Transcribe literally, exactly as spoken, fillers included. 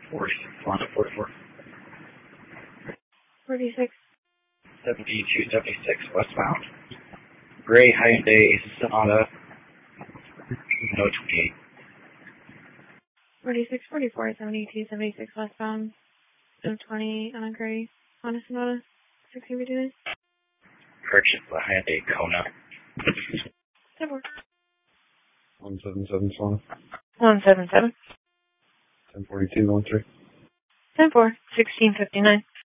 forty-six, Honda forty-four. forty-six. seventy-two seventy-six westbound. Gray Hyundai Sonata. No twenty-eight. forty-six forty-four, seventy-two seventy-six westbound. No twenty on a gray Honda Sonata. sixteen fifty-nine. Purchase the Hyundai Kona. ten four. one seven seven Sonata. one seven seven. ten forty-two one three. ten four. sixteen fifty-nine.